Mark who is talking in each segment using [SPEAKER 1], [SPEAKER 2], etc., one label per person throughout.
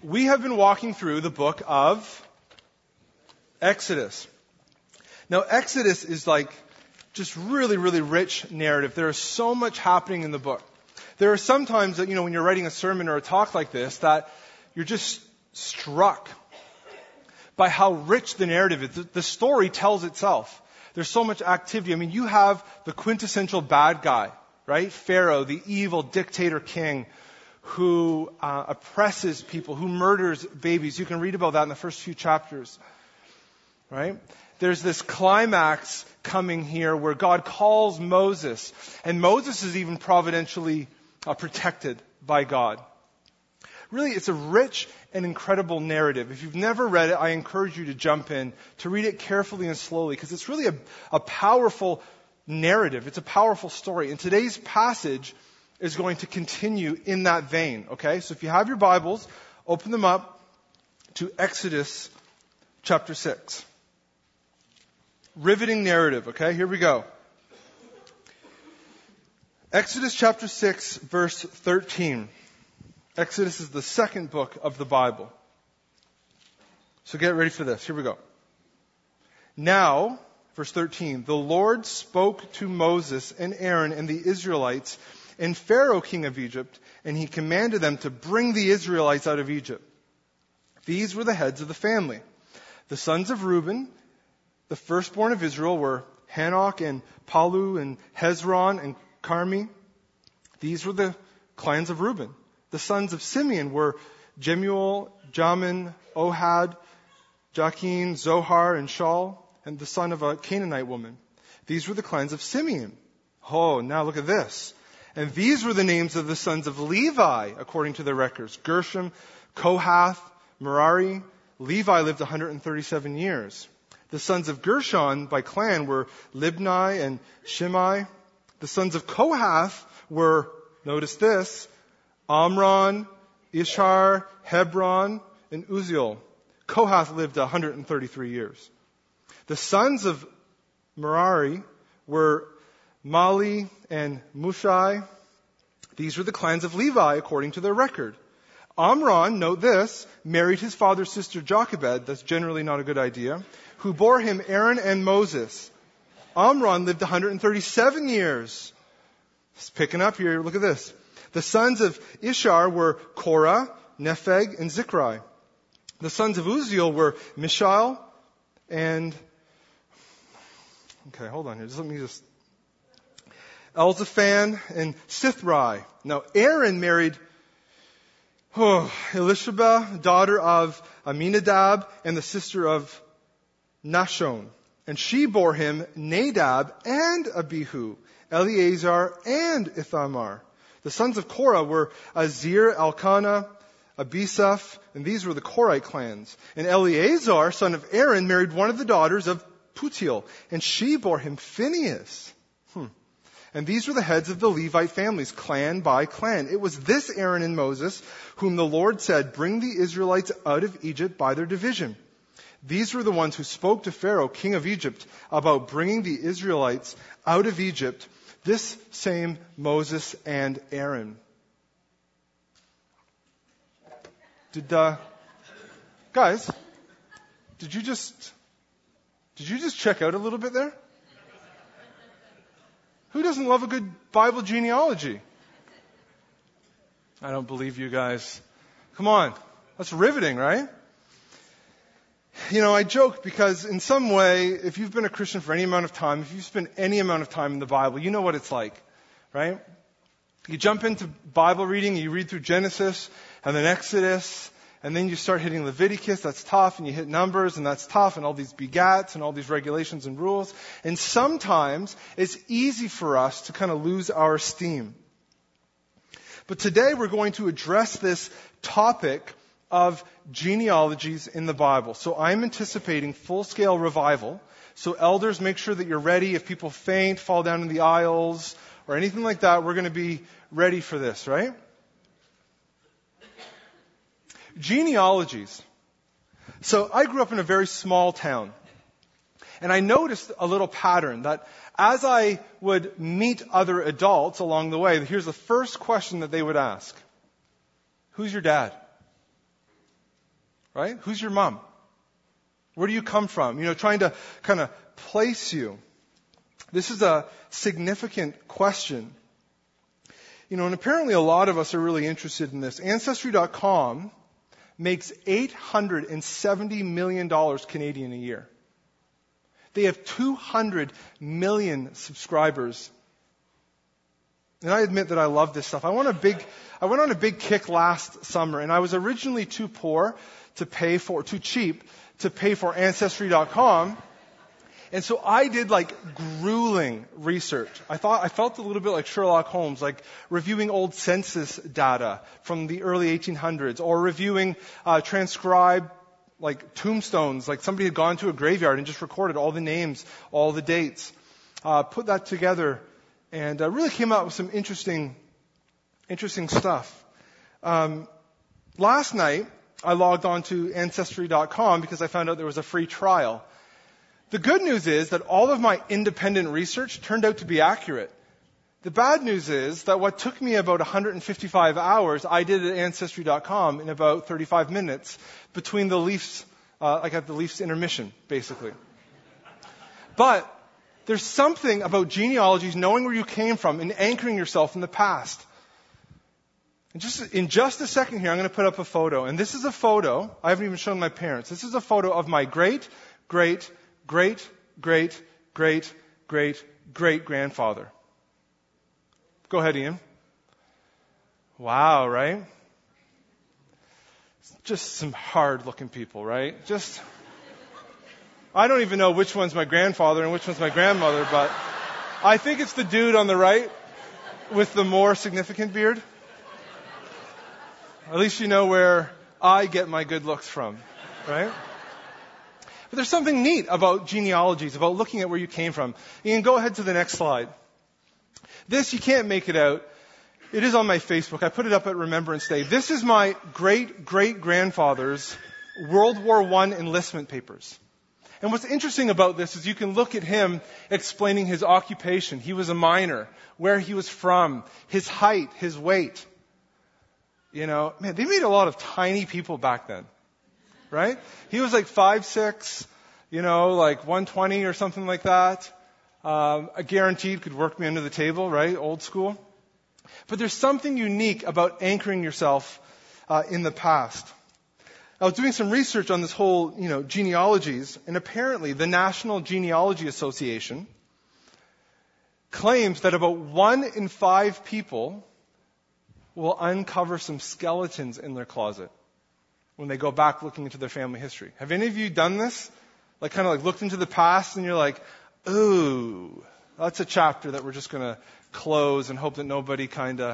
[SPEAKER 1] We have been walking through the book of Exodus. Now, Exodus is like just really, really rich narrative. There is so much happening in the book. There are some times that, when you're writing a sermon or a talk like this, that you're just struck by how rich the narrative is. The story tells itself. There's so much activity. I mean, you have the quintessential bad guy, right? Pharaoh, the evil dictator king who oppresses people, who murders babies. You can read about that in the first few chapters, right? There's this climax coming here where God calls Moses, and Moses is even providentially protected by God. Really, it's a rich and incredible narrative. If you've never read it, I encourage you to jump in, to read it carefully and slowly, because it's really a powerful narrative. It's a powerful story. And today's passage is going to continue in that vein, okay? So if you have your Bibles, open them up to Exodus chapter 6. Riveting narrative, okay? Here we go. Exodus chapter 6, verse 13. Exodus is the second book of the Bible. So get ready for this. Here we go. Now, verse 13, the Lord spoke to Moses and Aaron and the Israelites and Pharaoh, king of Egypt, and he commanded them to bring the Israelites out of Egypt. These were the heads of the family. The sons of Reuben, the firstborn of Israel, were Hanok and Palu and Hezron and Carmi. These were the clans of Reuben. The sons of Simeon were Jemuel, Jamin, Ohad, Jachin, Zohar, and Shaul, and the son of a Canaanite woman. These were the clans of Simeon. Oh, now look at this. And these were the names of the sons of Levi, according to their records. Gershom, Kohath, Merari. Levi lived 137 years. The sons of Gershon by clan were Libni and Shimei. The sons of Kohath were, notice this, Amram, Ishar, Hebron, and Uzziel. Kohath lived 133 years. The sons of Merari were Mali and Mushai. These were the clans of Levi according to their record. Amram, note this, married his father's sister Jochebed, that's generally not a good idea, who bore him Aaron and Moses. Amram lived 137 years. It's picking up here, look at this. The sons of Ishar were Korah, Nepheg, and Zikri. The sons of Uzziel were Mishael and... Okay, hold on here. Let me Elzaphan and Sithri. Now, Aaron married Elisheba, daughter of Aminadab, and the sister of Nashon. And she bore him Nadab and Abihu, Eleazar and Ithamar. The sons of Korah were Azir, Elkanah, Abisaph, and these were the Korite clans. And Eleazar, son of Aaron, married one of the daughters of Putiel, and she bore him Phinehas. And these were the heads of the Levite families, clan by clan. It was this Aaron and Moses whom the Lord said, bring the Israelites out of Egypt by their division. These were the ones who spoke to Pharaoh, king of Egypt, about bringing the Israelites out of Egypt. This same Moses and Aaron. Guys, did you just check out a little bit there? Who doesn't love a good Bible genealogy? I don't believe you guys. Come on. That's riveting, right? I joke because in some way, if you've been a Christian for any amount of time, if you've spent any amount of time in the Bible, you know what it's like, right? You jump into Bible reading, you read through Genesis and then Exodus, and then you start hitting Leviticus, that's tough, and you hit Numbers, and that's tough, and all these begats, and all these regulations and rules. And sometimes it's easy for us to kind of lose our steam. But today we're going to address this topic of genealogies in the Bible. So I'm anticipating full-scale revival. So elders, make sure that you're ready. If people faint, fall down in the aisles, or anything like that, we're going to be ready for this, right? Genealogies. So I grew up in a very small town. And I noticed a little pattern that as I would meet other adults along the way, here's the first question that they would ask. Who's your dad? right? Who's your mom? Where do you come from? Trying to kind of place you. This is a significant question. And apparently a lot of us are really interested in this. Ancestry.com makes $870 million Canadian a year. They have 200 million subscribers. And I admit that I love this stuff. I went on a big kick last summer, and I was originally too cheap to pay for Ancestry.com. And so I did grueling research. I felt a little bit like Sherlock Holmes, like reviewing old census data from the early 1800s, or reviewing transcribed tombstones, like somebody had gone to a graveyard and just recorded all the names, all the dates. Put that together and really came out with some interesting stuff. Last night, I logged on to Ancestry.com because I found out there was a free trial. The good news is that all of my independent research turned out to be accurate. The bad news is that what took me about 155 hours, I did at Ancestry.com in about 35 minutes between the Leafs, at the Leafs intermission, basically. But there's something about genealogies, knowing where you came from and anchoring yourself in the past. And in just a second here, I'm going to put up a photo. And this is a photo, I haven't even shown my parents. This is a photo of my great-great-great-great-great-great-grandfather. Go ahead, Ian. Wow, right? Just some hard-looking people, right? I don't even know which one's my grandfather and which one's my grandmother, but I think it's the dude on the right with the more significant beard. At least you know where I get my good looks from, right? But there's something neat about genealogies, about looking at where you came from. Ian, go ahead to the next slide. This, you can't make it out. It is on my Facebook. I put it up at Remembrance Day. This is my great-great-grandfather's World War I enlistment papers. And what's interesting about this is you can look at him explaining his occupation. He was a miner, where he was from, his height, his weight. They made a lot of tiny people back then. Right? He was 5'6", 120 or something like that. I guaranteed could work me under the table, right? Old school. But there's something unique about anchoring yourself in the past. I was doing some research on this whole, genealogies, and apparently the National Genealogy Association claims that about 1 in 5 people will uncover some skeletons in their closet when they go back looking into their family history. Have any of you done this? Looked into the past and you're like, ooh, that's a chapter that we're just going to close and hope that nobody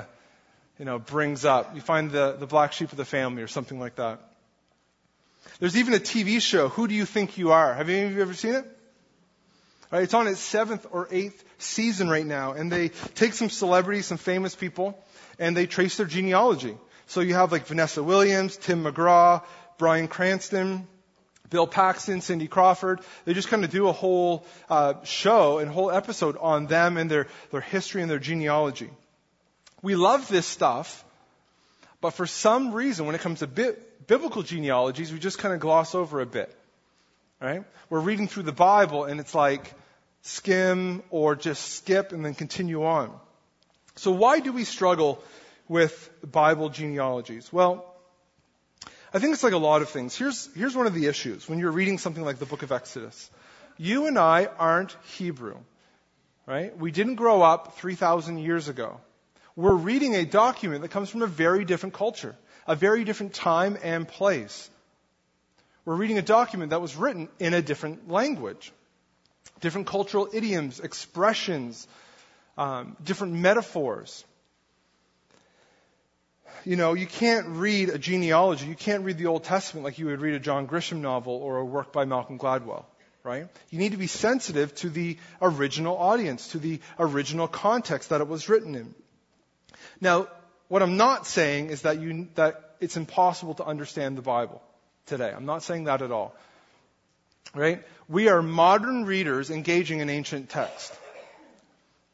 [SPEAKER 1] brings up. You find the black sheep of the family or something like that. There's even a TV show, Who Do You Think You Are? Have any of you ever seen it? Right, it's on its 7th or 8th season right now, and they take some celebrities, some famous people, and they trace their genealogy. So you have Vanessa Williams, Tim McGraw, Bryan Cranston, Bill Paxton, Cindy Crawford. They just do a whole show and whole episode on them and their history and their genealogy. We love this stuff, but for some reason, when it comes to biblical genealogies, we just gloss over a bit. Right? We're reading through the Bible and it's skim or just skip and then continue on. So why do we struggle with Bible genealogies? Well, I think it's a lot of things. Here's one of the issues when you're reading something like the book of Exodus. You and I aren't Hebrew, right? We didn't grow up 3,000 years ago. We're reading a document that comes from a very different culture, a very different time and place. We're reading a document that was written in a different language, different cultural idioms, expressions, different metaphors. You can't read a genealogy. You can't read the Old Testament like you would read a John Grisham novel or a work by Malcolm Gladwell, right? You need to be sensitive to the original audience, to the original context that it was written in. Now, what I'm not saying is that it's impossible to understand the Bible today. I'm not saying that at all, right? We are modern readers engaging in ancient text.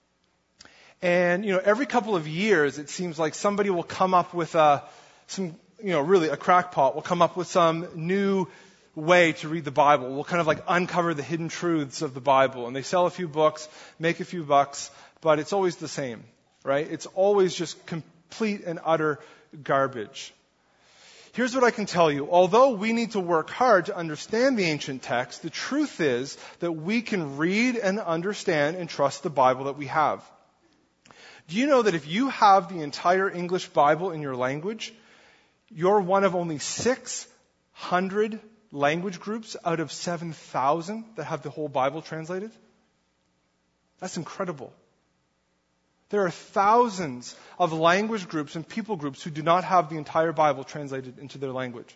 [SPEAKER 1] And, every couple of years, it seems like somebody will come up with some really a crackpot will come up with some new way to read the Bible. We'll kind of like uncover the hidden truths of the Bible. And they sell a few books, make a few bucks, but it's always the same, right? It's always just complete and utter garbage. Here's what I can tell you. Although we need to work hard to understand the ancient text, the truth is that we can read and understand and trust the Bible that we have. Do you know that if you have the entire English Bible in your language, you're one of only 600 language groups out of 7,000 that have the whole Bible translated? That's incredible. There are thousands of language groups and people groups who do not have the entire Bible translated into their language.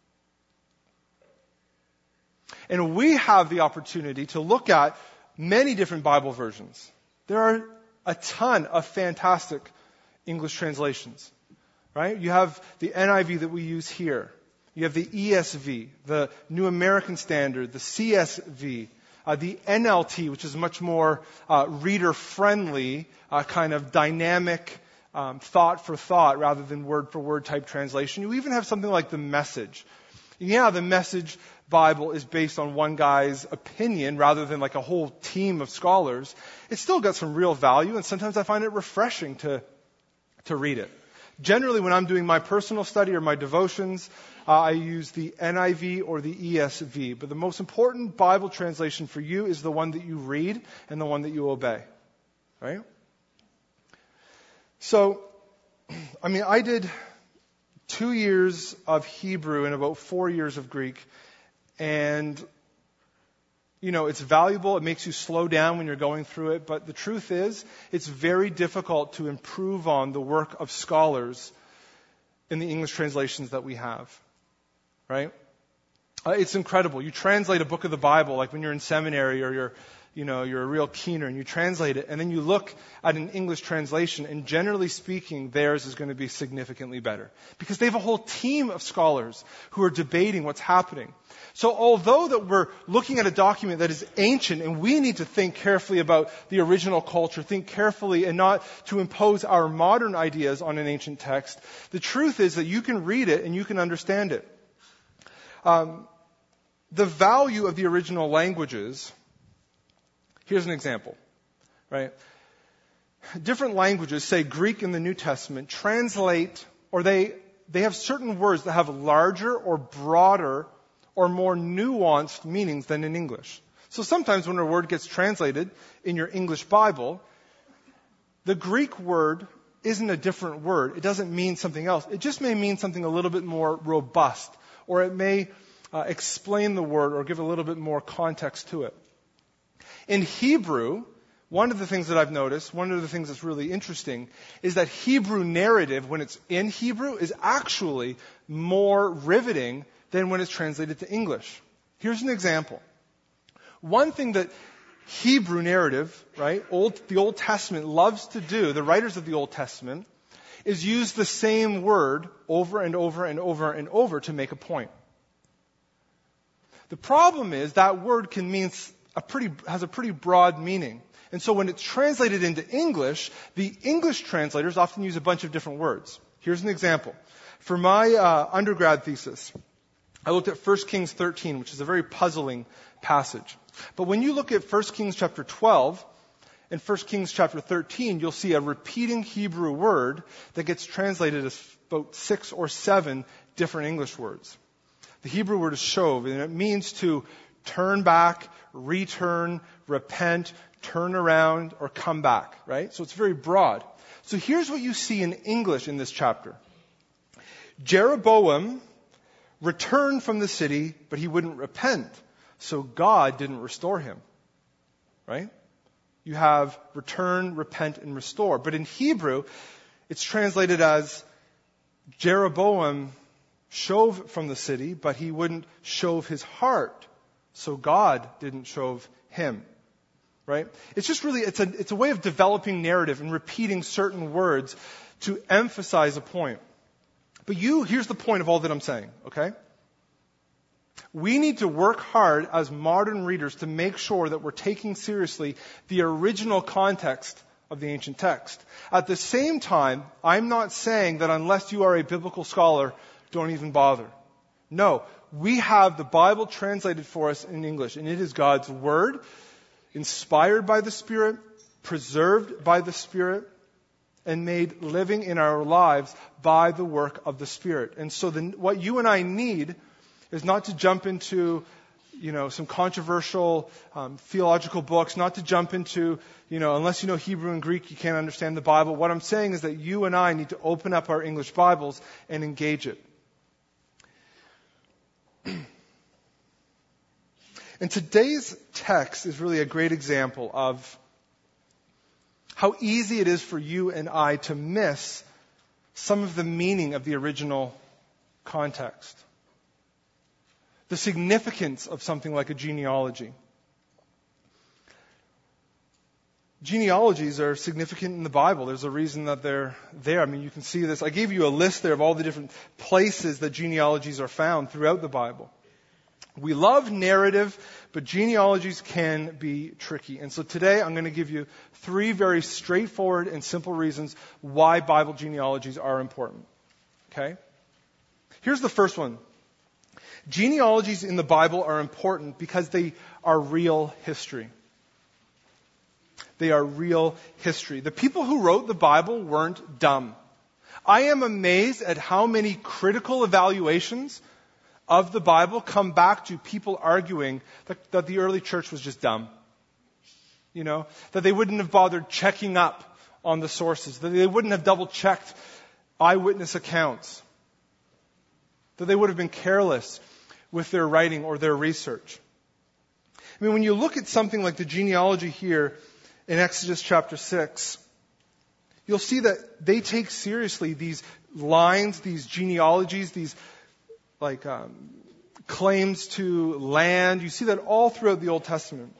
[SPEAKER 1] And we have the opportunity to look at many different Bible versions. There are a ton of fantastic English translations, right? You have the NIV that we use here. You have the ESV, the New American Standard, the CSV, the NLT, which is much more reader-friendly, kind of dynamic, thought for thought rather than word for word type translation. You even have something like the Message. Yeah, the Message Bible is based on one guy's opinion rather than like a whole team of scholars. It's still got some real value, and sometimes I find it refreshing to read it. Generally, when I'm doing my personal study or my devotions, I use the NIV or the ESV. But the most important Bible translation for you is the one that you read and the one that you obey. Right? So, I did 2 years of Hebrew and about 4 years of Greek. And, it's valuable. It makes you slow down when you're going through it. But the truth is, it's very difficult to improve on the work of scholars in the English translations that we have. Right? It's incredible. You translate a book of the Bible, like when you're in seminary or you're a real keener and you translate it, and then you look at an English translation, and generally speaking, theirs is going to be significantly better. Because they have a whole team of scholars who are debating what's happening. So although that we're looking at a document that is ancient, and we need to think carefully about the original culture, think carefully and not to impose our modern ideas on an ancient text, the truth is that you can read it and you can understand it. The value of the original languages, here's an example, right? Different languages, say Greek in the New Testament, translate, or they have certain words that have larger or broader or more nuanced meanings than in English. So sometimes when a word gets translated in your English Bible, the Greek word isn't a different word. It doesn't mean something else. It just may mean something a little bit more robust, or it may explain the word or give a little bit more context to it. In Hebrew, one of the things that I've noticed, one of the things that's really interesting, is that Hebrew narrative, when it's in Hebrew, is actually more riveting than when it's translated to English. Here's an example. One thing that Hebrew narrative, right, the Old Testament loves to do, the writers of the Old Testament, is use the same word over and over and over and over to make a point. The problem is that word can mean has a pretty broad meaning. And so when it's translated into English, the English translators often use a bunch of different words. Here's an example. For my undergrad thesis, I looked at 1 Kings 13, which is a very puzzling passage. But when you look at 1 Kings chapter 12 and 1 Kings chapter 13, you'll see a repeating Hebrew word that gets translated as about 6 or 7 different English words. The Hebrew word is shov, and it means to turn back, return, repent, turn around, or come back, right? So it's very broad. So here's what you see in English in this chapter. Jeroboam returned from the city, but he wouldn't repent. So God didn't restore him, right? You have return, repent, and restore. But in Hebrew, it's translated as Jeroboam shove from the city, but he wouldn't shove his heart. So God didn't shove him, right? It's just really, it's a way of developing narrative and repeating certain words to emphasize a point. But here's the point of all that I'm saying, okay? We need to work hard as modern readers to make sure that we're taking seriously the original context of the ancient text. At the same time, I'm not saying that unless you are a biblical scholar, don't even bother. No, we have the Bible translated for us in English, and it is God's Word, inspired by the Spirit, preserved by the Spirit, and made living in our lives by the work of the Spirit. And so what you and I need is not to jump into, some controversial theological books, not to jump into, unless you know Hebrew and Greek, you can't understand the Bible. What I'm saying is that you and I need to open up our English Bibles and engage it. And today's text is really a great example of how easy it is for you and I to miss some of the meaning of the original context. The significance of something like a genealogy. Genealogies are significant in the Bible. There's a reason that they're there. I mean, you can see this. I gave you a list there of all the different places that genealogies are found throughout the Bible. We love narrative, but genealogies can be tricky. And so today I'm going to give you 3 very straightforward and simple reasons why Bible genealogies are important. Okay? Here's the first one. Genealogies in the Bible are important because they are real history. They are real history. The people who wrote the Bible weren't dumb. I am amazed at how many critical evaluations of the Bible come back to people arguing that the early church was just dumb. That they wouldn't have bothered checking up on the sources, that they wouldn't have double-checked eyewitness accounts, that they would have been careless with their writing or their research. I mean, when you look at something like the genealogy here in Exodus chapter 6, you'll see that they take seriously these lines, these genealogies, these claims to land. You see that all throughout the Old Testament.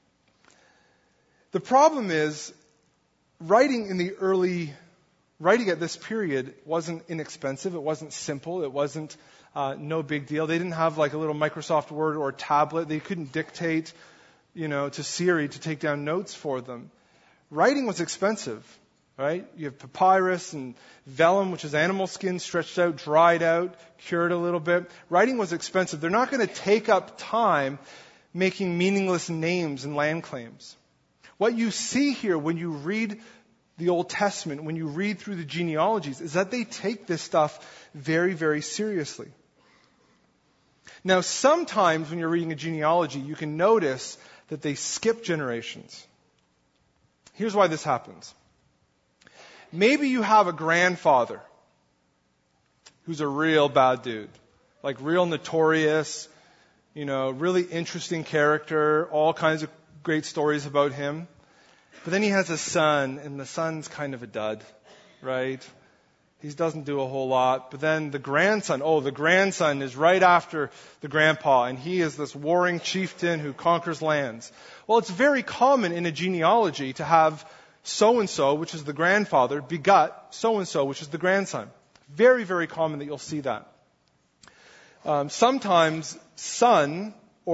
[SPEAKER 1] The problem is, writing at this period wasn't inexpensive. It wasn't simple. It wasn't no big deal. They didn't have like a little Microsoft Word or a tablet. They couldn't dictate, to Siri to take down notes for them. Writing was expensive, right? You have papyrus and vellum, which is animal skin stretched out, dried out, cured a little bit. Writing was expensive. They're not going to take up time making meaningless names and land claims. What you see here when you read the Old Testament, when you read through the genealogies, is that they take this stuff very, very seriously. Now, sometimes when you're reading a genealogy, you can notice that they skip generations. Here's why this happens. Maybe you have a grandfather who's a real bad dude, like real notorious, really interesting character, all kinds of great stories about him. But then he has a son, and the son's kind of a dud, right? He doesn't do a whole lot. But then the grandson is right after the grandpa, and he is this warring chieftain who conquers lands. Well, it's very common in a genealogy to have so-and-so, which is the grandfather, begot so-and-so, which is the grandson. Very, very common that you'll see that. Sometimes son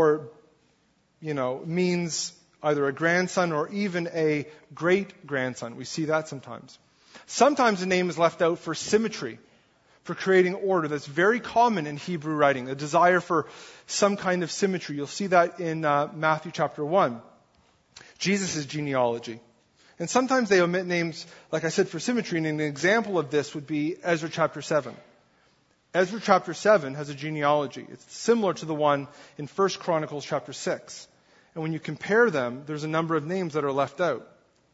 [SPEAKER 1] means either a grandson or even a great-grandson. We see that sometimes. Sometimes the name is left out for symmetry, for creating order. That's very common in Hebrew writing, a desire for some kind of symmetry. You'll see that in Matthew chapter 1, Jesus' genealogy. And sometimes they omit names, like I said, for symmetry. And an example of this would be Ezra chapter 7. Ezra chapter 7 has a genealogy. It's similar to the one in 1 Chronicles chapter 6. And when you compare them, there's a number of names that are left out.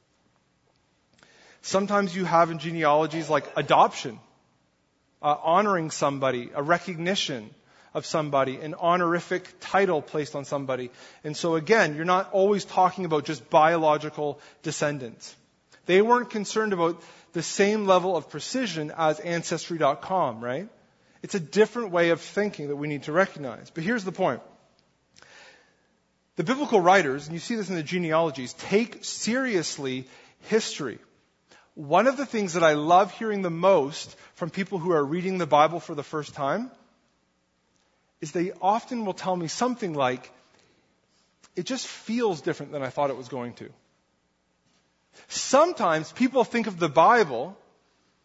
[SPEAKER 1] Sometimes you have in genealogies like adoption, honoring somebody, a recognition of somebody, an honorific title placed on somebody. And so again, you're not always talking about just biological descendants. They weren't concerned about the same level of precision as Ancestry.com, right? It's a different way of thinking that we need to recognize. But here's the point. The biblical writers, and you see this in the genealogies, take seriously history. One of the things that I love hearing the most from people who are reading the Bible for the first time is they often will tell me something like, it just feels different than I thought it was going to. Sometimes people think of the Bible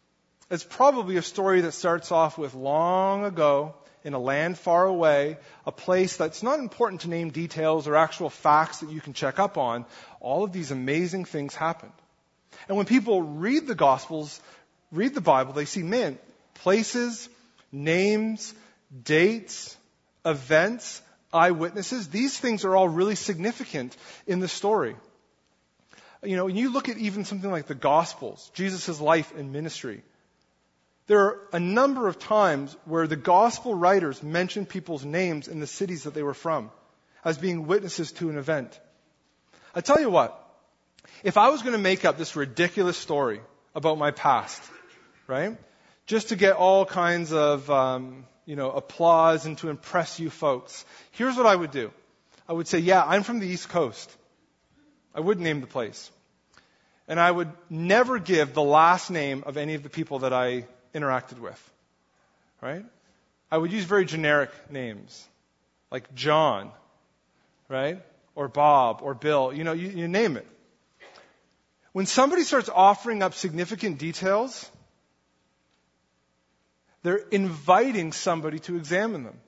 [SPEAKER 1] It's probably a story that starts off with long ago, in a land far away, a place that's not important to name details or actual facts that you can check up on. All of these amazing things happened. And when people read the Gospels, read the Bible, they see, man, places, names, dates, events, eyewitnesses, these things are all really significant in the story. You know, when you look at even something like the Gospels, Jesus' life and ministry, there are a number of times where the gospel writers mention people's names in the cities that they were from as being witnesses to an event. I tell you what, if I was going to make up this ridiculous story about my past, right, just to get all kinds of, applause and to impress you folks, here's what I would do. I would say, yeah, I'm from the East Coast. I wouldn't name the place. And I would never give the last name of any of the people that I interacted with, right? I would use very generic names, like John, right? Or Bob, or Bill, you name it. When somebody starts offering up significant details, they're inviting somebody to examine them.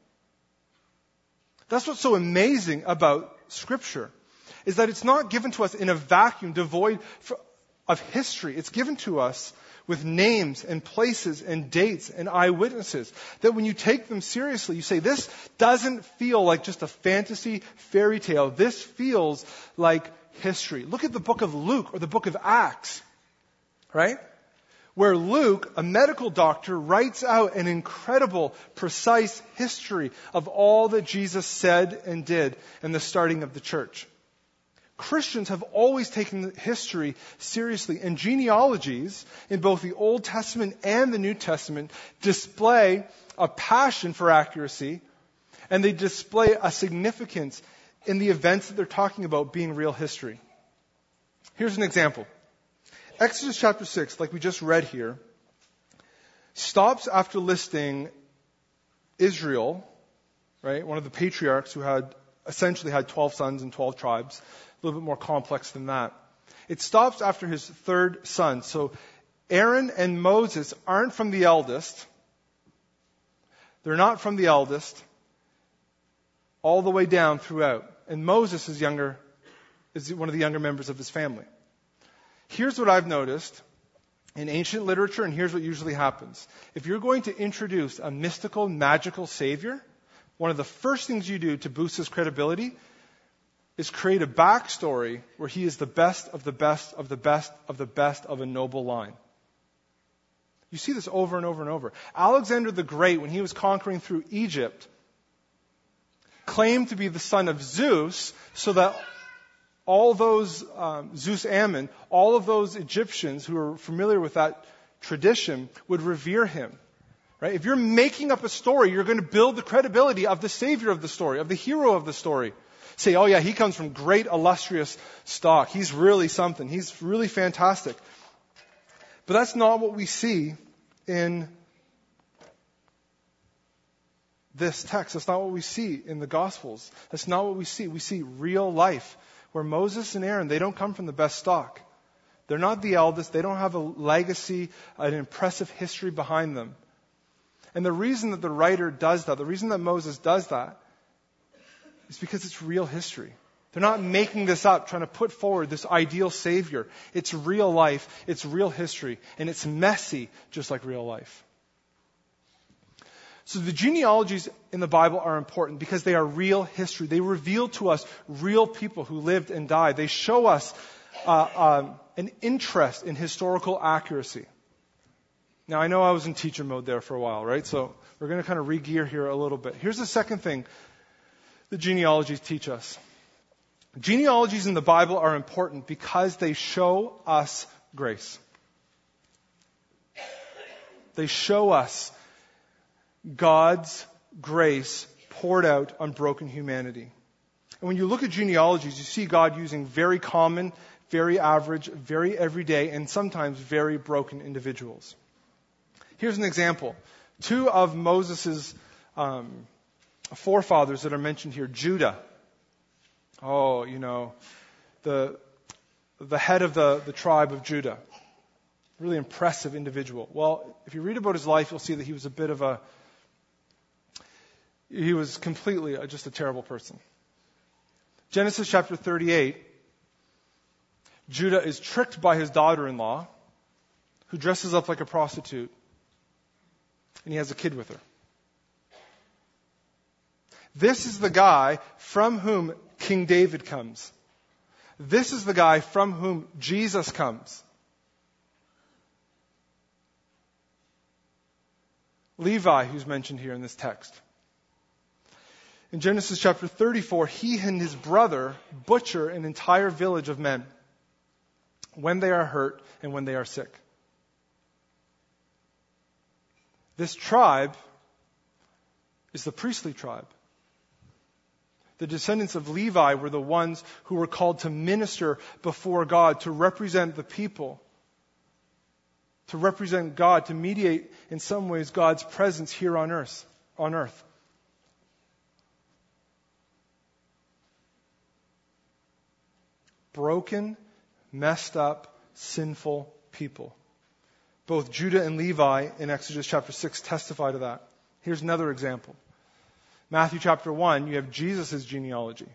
[SPEAKER 1] That's what's so amazing about Scripture, is that it's not given to us in a vacuum, devoid of history. It's given to us with names and places and dates and eyewitnesses, that when you take them seriously, you say, this doesn't feel like just a fantasy fairy tale. This feels like history. Look at the book of Luke or the book of Acts, right? Where Luke, a medical doctor, writes out an incredible, precise history of all that Jesus said and did in the starting of the church. Christians have always taken history seriously, and genealogies in both the Old Testament and the New Testament display a passion for accuracy, and they display a significance in the events that they're talking about being real history. Here's an example. Exodus chapter 6, like we just read here, stops after listing Israel, right, one of the patriarchs who had essentially had 12 sons and 12 tribes. A little bit more complex than that. It stops after his third son. So Aaron and Moses aren't from the eldest. They're not from the eldest. All the way down throughout. And Moses is one of the younger members of his family. Here's what I've noticed in ancient literature, and here's what usually happens. If you're going to introduce a mystical, magical savior, one of the first things you do to boost his credibility is create a backstory where he is the best of the best of the best of the best of a noble line. You see this over and over and over. Alexander the Great, when he was conquering through Egypt, claimed to be the son of Zeus, so that all those, Zeus Ammon, all of those Egyptians who are familiar with that tradition would revere him. Right? If you're making up a story, you're going to build the credibility of the savior of the story, of the hero of the story. Say, oh yeah, he comes from great illustrious stock. He's really something. He's really fantastic. But that's not what we see in this text. That's not what we see in the Gospels. That's not what we see. We see real life where Moses and Aaron, they don't come from the best stock. They're not the eldest. They don't have a legacy, an impressive history behind them. And the reason that the writer does that, the reason that Moses does that, is because it's real history. They're not making this up, trying to put forward this ideal savior. It's real life, it's real history, and it's messy, just like real life. So the genealogies in the Bible are important because they are real history. They reveal to us real people who lived and died. They show us an interest in historical accuracy. Now, I know I was in teacher mode there for a while, right? So we're going to kind of re-gear here a little bit. Here's the second thing the genealogies teach us. Genealogies in the Bible are important because they show us grace. They show us God's grace poured out on broken humanity. And when you look at genealogies, you see God using very common, very average, very everyday, and sometimes very broken individuals. Here's an example. Two of Moses' forefathers that are mentioned here, Judah. The head of the tribe of Judah. really impressive individual. Well, if you read about his life, you'll see that he was he was completely just a terrible person. Genesis chapter 38, Judah is tricked by his daughter-in-law, who dresses up like a prostitute, and he has a kid with her. This is the guy from whom King David comes. This is the guy from whom Jesus comes. Levi, who's mentioned here in this text. In Genesis chapter 34, he and his brother butcher an entire village of men when they are hurt and when they are sick. This tribe is the priestly tribe. The descendants of Levi were the ones who were called to minister before God, to represent the people, to represent God, to mediate in some ways God's presence here on earth. Broken, messed up, sinful people. Both Judah and Levi in Exodus chapter 6 testify to that. Here's another example. Matthew chapter 1, you have Jesus' genealogy.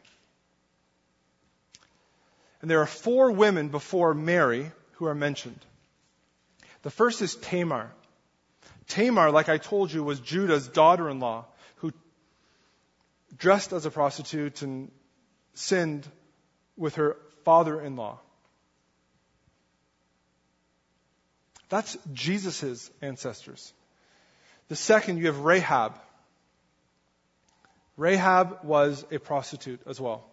[SPEAKER 1] And there are 4 women before Mary who are mentioned. The first is Tamar. Tamar, like I told you, was Judah's daughter-in-law who dressed as a prostitute and sinned with her father-in-law. That's Jesus' ancestors. The second, you have Rahab. Rahab was a prostitute as well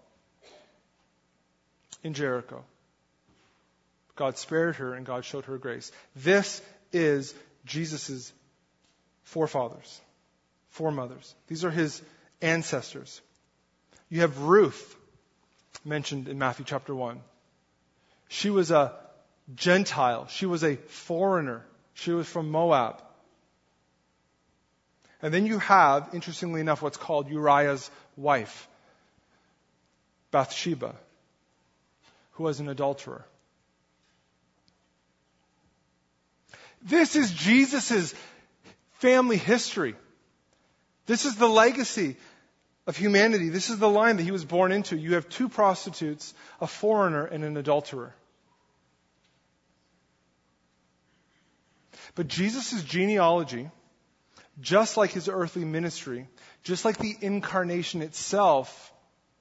[SPEAKER 1] in Jericho. God spared her and God showed her grace. This is Jesus' forefathers, foremothers. These are his ancestors. You have Ruth, mentioned in Matthew chapter 1. She was a Gentile. She was a foreigner. She was from Moab. And then you have, interestingly enough, what's called Uriah's wife, Bathsheba, who was an adulterer. This is Jesus' family history. This is the legacy of humanity. This is the line that he was born into. You have 2 prostitutes, a foreigner, and an adulterer. But Jesus' genealogy, just like his earthly ministry, just like the incarnation itself,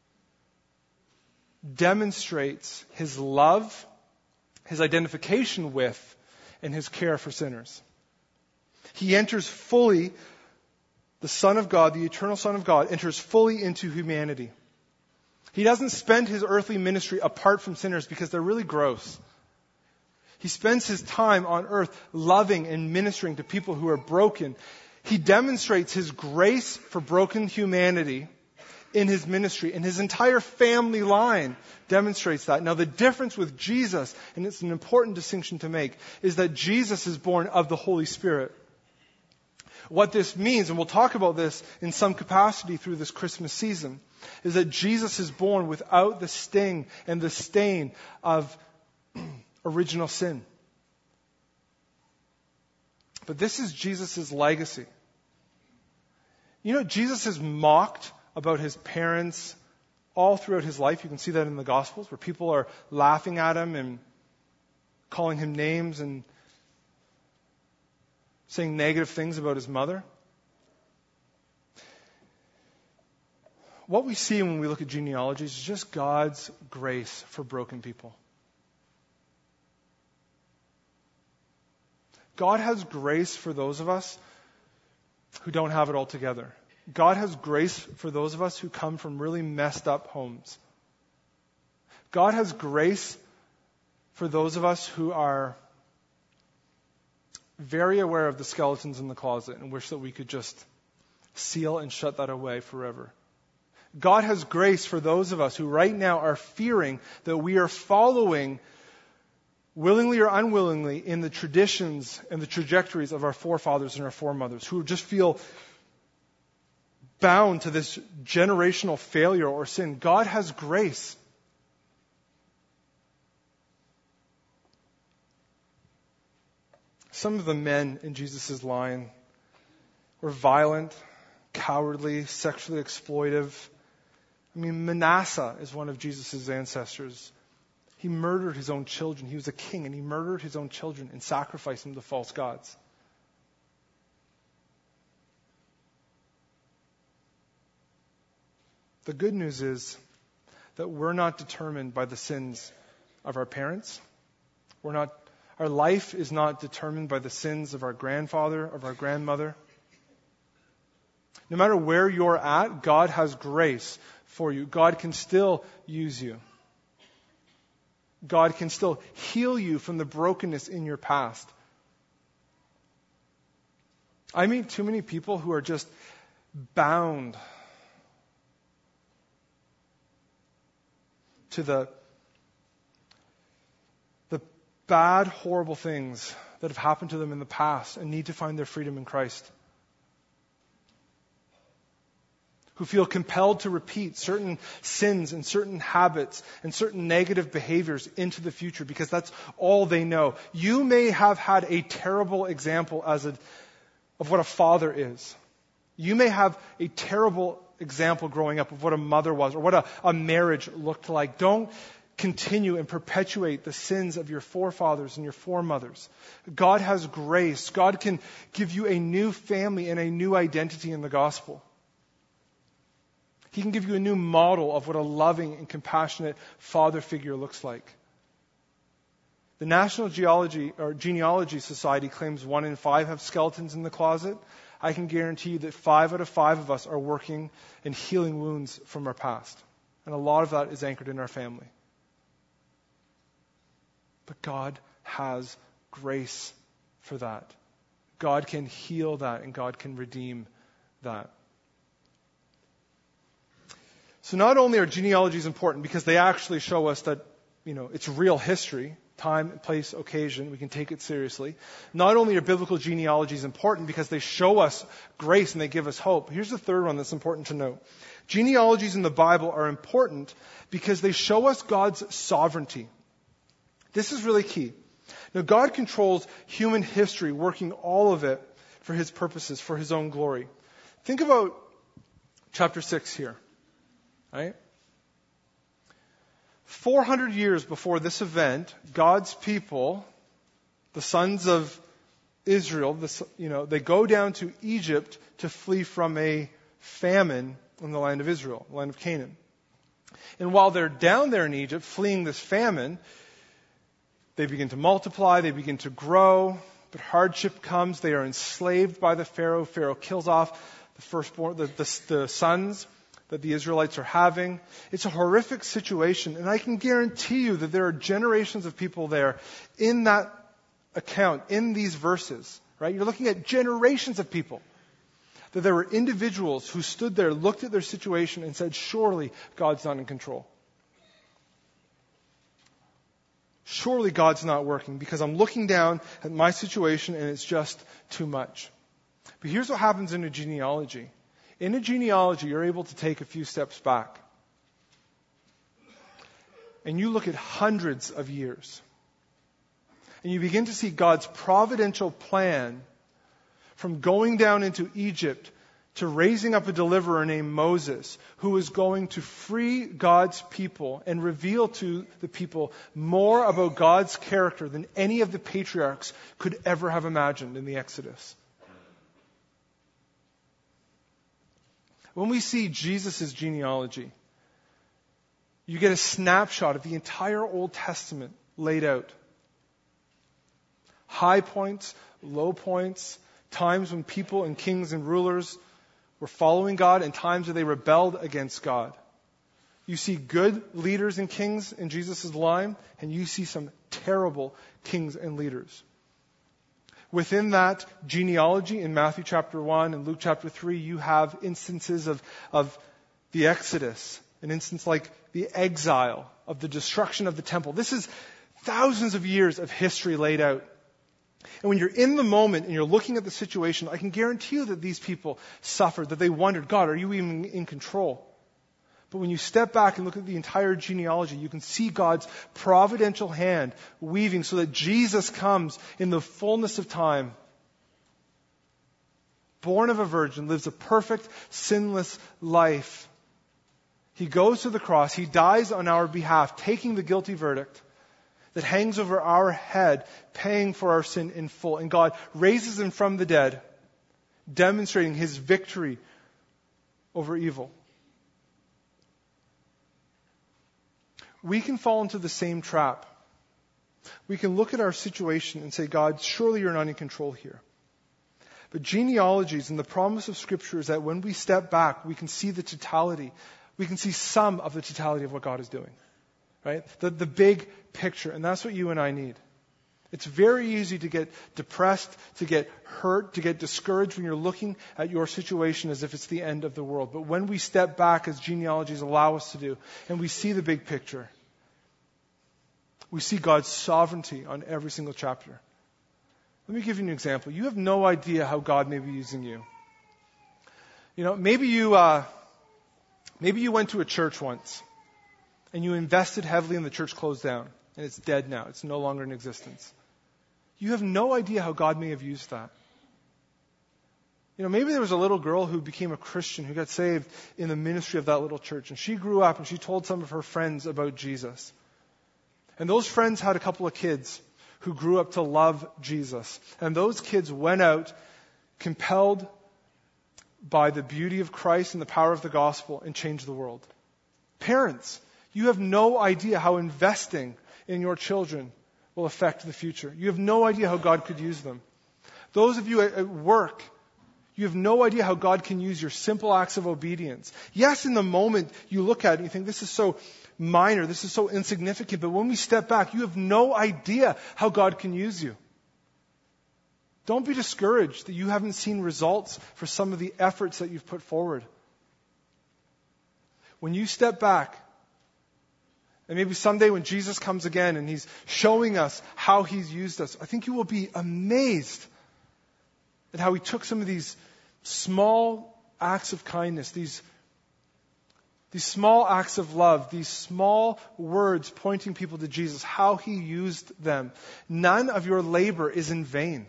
[SPEAKER 1] demonstrates his love, his identification with, and his care for sinners. He enters fully, the Son of God, the eternal Son of God, enters fully into humanity. He doesn't spend his earthly ministry apart from sinners because they're really gross. He spends his time on earth loving and ministering to people who are broken. He demonstrates his grace for broken humanity in his ministry, and his entire family line demonstrates that. Now, the difference with Jesus, and it's an important distinction to make, is that Jesus is born of the Holy Spirit. What this means, and we'll talk about this in some capacity through this Christmas season, is that Jesus is born without the sting and the stain of original sin. But this is Jesus' legacy. You know, Jesus is mocked about his parents all throughout his life. You can see that in the Gospels, where people are laughing at him and calling him names and saying negative things about his mother. What we see when we look at genealogies is just God's grace for broken people. God has grace for those of us who don't have it all together. God has grace for those of us who come from really messed up homes. God has grace for those of us who are very aware of the skeletons in the closet and wish that we could just seal and shut that away forever. God has grace for those of us who right now are fearing that we are following, willingly or unwillingly, in the traditions and the trajectories of our forefathers and our foremothers, who just feel bound to this generational failure or sin. God has grace. some of the men in Jesus' line were violent, cowardly, sexually exploitive. I mean, Manasseh is one of Jesus' ancestors. He murdered his own children. He was a king, and he murdered his own children and sacrificed them to false gods. The good news is that we're not determined by the sins of our parents. Our life is not determined by the sins of our grandfather, of our grandmother. No matter where you're at, God has grace for you. God can still use you. God can still heal you from the brokenness in your past. I meet too many people who are just bound to the bad, horrible things that have happened to them in the past and need to find their freedom in Christ. Who feel compelled to repeat certain sins and certain habits and certain negative behaviors into the future because that's all they know. You may have had a terrible example of what a father is. You may have a terrible example growing up of what a mother was or what a marriage looked like. Don't continue and perpetuate the sins of your forefathers and your foremothers. God has grace. God can give you a new family and a new identity in the gospel. He can give you a new model of what a loving and compassionate father figure looks like. The National Genealogy Society claims 1 in 5 have skeletons in the closet. I can guarantee you that 5 out of 5 of us are working and healing wounds from our past. And a lot of that is anchored in our family. But God has grace for that. God can heal that and God can redeem that. So not only are genealogies important because they actually show us that, it's real history, time, place, occasion, we can take it seriously. Not only are biblical genealogies important because they show us grace and they give us hope. Here's the third one that's important to note. Genealogies in the Bible are important because they show us God's sovereignty. This is really key. Now, God controls human history, working all of it for His purposes, for His own glory. Think about chapter 6 here. Right? 400 years before this event, God's people, the sons of Israel, they go down to Egypt to flee from a famine in the land of Israel, the land of Canaan. And while they're down there in Egypt, fleeing this famine, they begin to multiply, they begin to grow, but hardship comes. They are enslaved by the Pharaoh. Pharaoh kills off the firstborn, the sons that the Israelites are having. It's a horrific situation, and I can guarantee you that there are generations of people there in that account, in these verses, right? You're looking at generations of people. That there were individuals who stood there, looked at their situation, and said, surely God's not in control. Surely God's not working because I'm looking down at my situation and it's just too much. But here's what happens in a genealogy. In a genealogy, you're able to take a few steps back. And you look at hundreds of years. And you begin to see God's providential plan from going down into Egypt to raising up a deliverer named Moses, who is going to free God's people and reveal to the people more about God's character than any of the patriarchs could ever have imagined in the Exodus. When we see Jesus' genealogy, you get a snapshot of the entire Old Testament laid out. High points, low points, times when people and kings and rulers were following God and times where they rebelled against God. You see good leaders and kings in Jesus' line, and you see some terrible kings and leaders. Within that genealogy in Matthew chapter 1 and Luke chapter 3, you have instances of the Exodus, an instance like the exile, of the destruction of the temple. This is thousands of years of history laid out. And when you're in the moment and you're looking at the situation, I can guarantee you that these people suffered, that they wondered, God, are you even in control? But when you step back and look at the entire genealogy, you can see God's providential hand weaving so that Jesus comes in the fullness of time, born of a virgin, lives a perfect, sinless life. He goes to the cross. He dies on our behalf, taking the guilty verdict that hangs over our head, paying for our sin in full. And God raises him from the dead, demonstrating his victory over evil. We can fall into the same trap. We can look at our situation and say, God, surely you're not in control here. But genealogies and the promise of Scripture is that when we step back, we can see the totality. We can see some of the totality of what God is doing. Right? The big picture. And that's what you and I need. It's very easy to get depressed, to get hurt, to get discouraged when you're looking at your situation as if it's the end of the world. But when we step back, as genealogies allow us to do, and we see the big picture, we see God's sovereignty on every single chapter. Let me give you an example. You have no idea how God may be using you. You know, maybe you went to a church once, and you invested heavily and the church closed down, and it's dead now. It's no longer in existence. You have no idea how God may have used that. You know, maybe there was a little girl who became a Christian who got saved in the ministry of that little church, and she grew up and she told some of her friends about Jesus. And those friends had a couple of kids who grew up to love Jesus. And those kids went out compelled by the beauty of Christ and the power of the gospel and changed the world. Parents, you have no idea how investing in your children will affect the future. You have no idea how God could use them. Those of you at work, you have no idea how God can use your simple acts of obedience. Yes, in the moment you look at it and you think, this is so minor, this is so insignificant, but when we step back, you have no idea how God can use you. Don't be discouraged that you haven't seen results for some of the efforts that you've put forward. When you step back, and maybe someday when Jesus comes again and he's showing us how he's used us, I think you will be amazed at how he took some of these small acts of kindness, these small acts of love, these small words pointing people to Jesus, how he used them. None of your labor is in vain.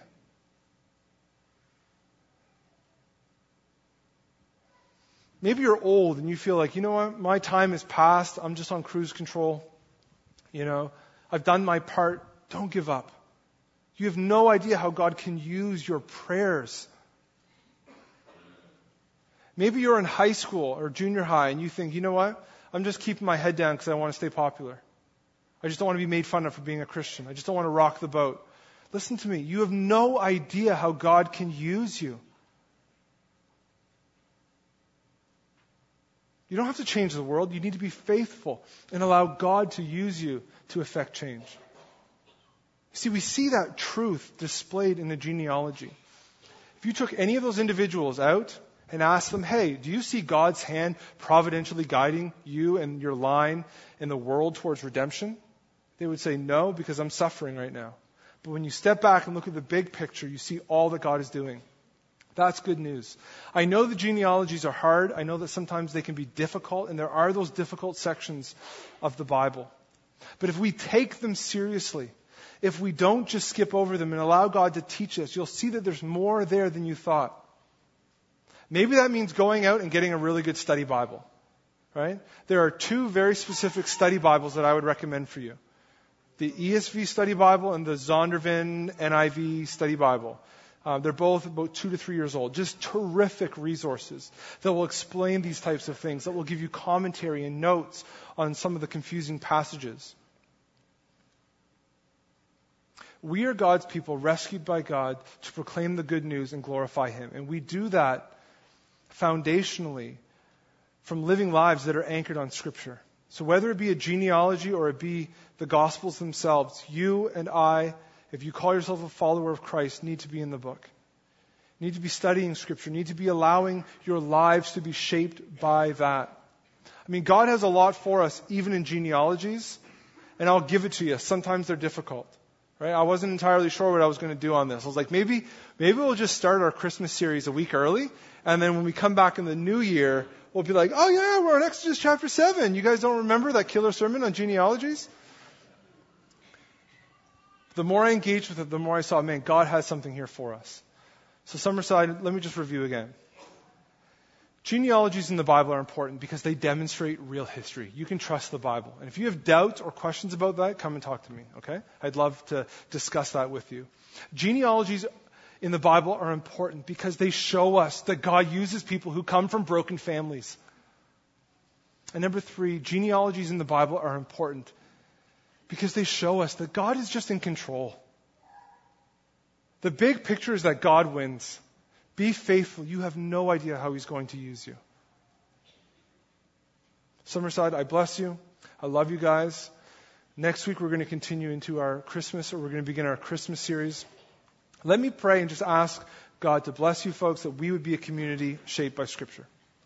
[SPEAKER 1] Maybe you're old and you feel like, you know what, my time is past. I'm just on cruise control. You know, I've done my part. Don't give up. You have no idea how God can use your prayers. Maybe you're in high school or junior high and you think, you know what, I'm just keeping my head down because I want to stay popular. I just don't want to be made fun of for being a Christian. I just don't want to rock the boat. Listen to me. You have no idea how God can use you. You don't have to change the world. You need to be faithful and allow God to use you to effect change. See, we see that truth displayed in the genealogy. If you took any of those individuals out and asked them, hey, do you see God's hand providentially guiding you and your line in the world towards redemption? They would say, no, because I'm suffering right now. But when you step back and look at the big picture, you see all that God is doing. That's good news. I know the genealogies are hard. I know that sometimes they can be difficult, and there are those difficult sections of the Bible. But if we take them seriously, if we don't just skip over them and allow God to teach us, you'll see that there's more there than you thought. Maybe that means going out and getting a really good study Bible, right? There are two very specific study Bibles that I would recommend for you. The ESV Study Bible and the Zondervan NIV Study Bible. They're both about 2 to 3 years old. Just terrific resources that will explain these types of things, that will give you commentary and notes on some of the confusing passages. We are God's people, rescued by God to proclaim the good news and glorify Him. And we do that foundationally from living lives that are anchored on Scripture. So whether it be a genealogy or it be the Gospels themselves, you and I, if you call yourself a follower of Christ, need to be in the book. Need to be studying Scripture. Need to be allowing your lives to be shaped by that. I mean, God has a lot for us, even in genealogies, and I'll give it to you. Sometimes they're difficult. Right? I wasn't entirely sure what I was going to do on this. I was like, maybe we'll just start our Christmas series a week early, And then when we come back in the new year, we'll be like, oh yeah, we're on Exodus chapter 7. You guys don't remember that killer sermon on genealogies? The more I engaged with it, the more I saw, man, God has something here for us. So Summerside, let me just review again. Genealogies in the Bible are important because they demonstrate real history. You can trust the Bible. And if you have doubts or questions about that, come and talk to me, okay? I'd love to discuss that with you. Genealogies in the Bible are important because they show us that God uses people who come from broken families. And number 3, genealogies in the Bible are important because they show us that God is just in control. The big picture is that God wins. Be faithful. You have no idea how He's going to use you. Summerside, I bless you. I love you guys. Next week we're going to continue into our Christmas, or we're going to begin our Christmas series. Let me pray and just ask God to bless you folks, that we would be a community shaped by Scripture.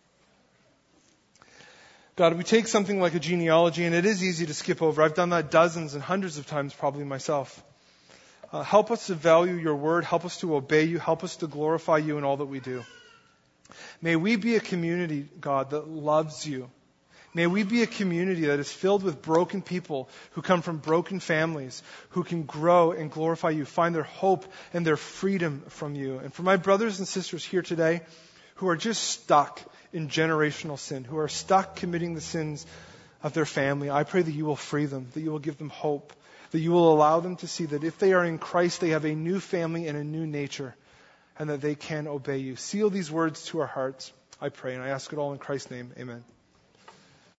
[SPEAKER 1] God, we take something like a genealogy, and it is easy to skip over. I've done that dozens and hundreds of times probably myself. Help us to value your word. Help us to obey you. Help us to glorify you in all that we do. May we be a community, God, that loves you. May we be a community that is filled with broken people who come from broken families, who can grow and glorify you, find their hope and their freedom from you. And for my brothers and sisters here today who are just stuck in generational sin, who are stuck committing the sins of their family, I pray that you will free them, that you will give them hope, that you will allow them to see that if they are in Christ, they have a new family and a new nature, and that they can obey you. Seal these words to our hearts, I pray, and I ask it all in Christ's name. Amen.